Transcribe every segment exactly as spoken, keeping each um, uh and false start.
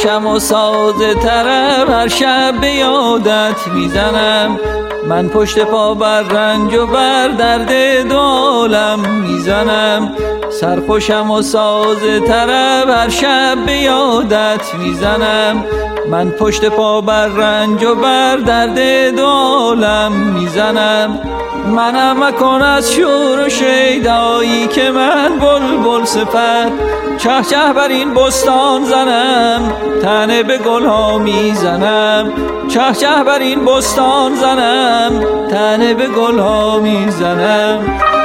سرخوشم و ساز طرب هر شب به یادت میزنم. من پشت پا بر رنج و بر درد دو عالم میزنم. سرخوشم و ساز طرب هر شب به یادت میزنم. من پشت پا بر رنج و بر درد دو عالم میزنم. منم مکن از شور و شیدایی که من بلبل صفت چه چه بر این بستان زنم، تنه به گل ها میزنم. چه چه بر این بستان زنم، تنه به گل ها میزنم.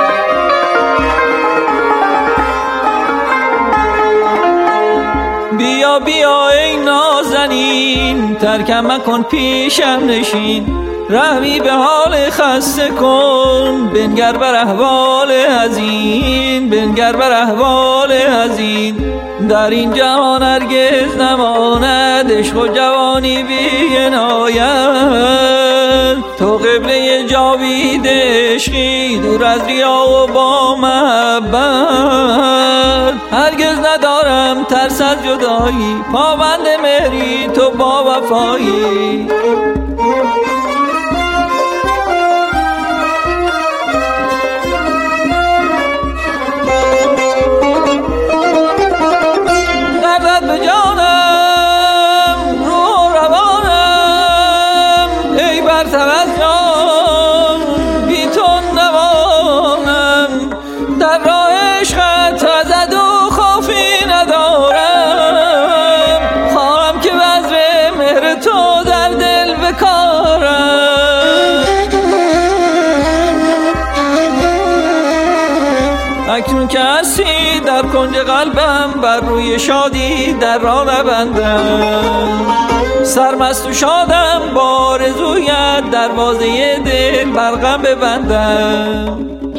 بیا بیا ای نازنین، ترکم مکن پیشم نشین. رحمی به حال خسته کن، بنگر بر احوال حزین. بنگر بر احوال حزین. در این جهان هرگز نماند عشق و جوانی بی عنایت. تو قبله جاوید عشقی، دور از ریا و با محبت. هرگز ندارم ترس از جدایی، پابند مهری تو با وفایی. در راه عشقت ازد و خوفی ندارم. خواهم که بذر مهر تو در دل بکارم. اکنون که هستی در کنج قلبم، بر روی شادی در راه نبندم. سرمست و شادم با آرزویت، دروازه دل بر غم ببندم.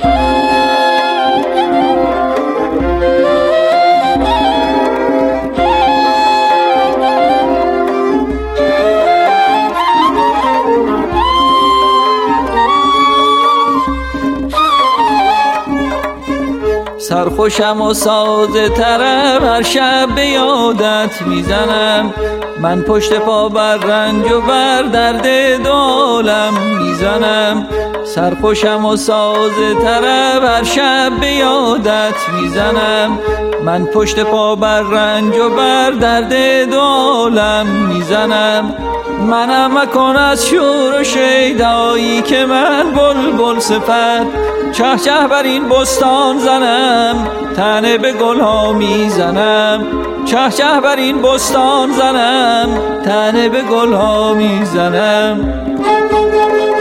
سرخوشم و ساز طرب هر شب به یادت میزنم. من پشت پا بر رنج و بر درد دو عالم میزنم. سرخوشم و ساز طرب هر شب به یادت میزنم. من پشت پا بر رنج و بر درد دو عالم میزنم. منم مکن از شور و شیدایی که من بلبل صفت چه چه بر این بستان زنم، تنه به گل ها میزنم. چه چه بر این بستان زنم، تنه به گل ها میزنم.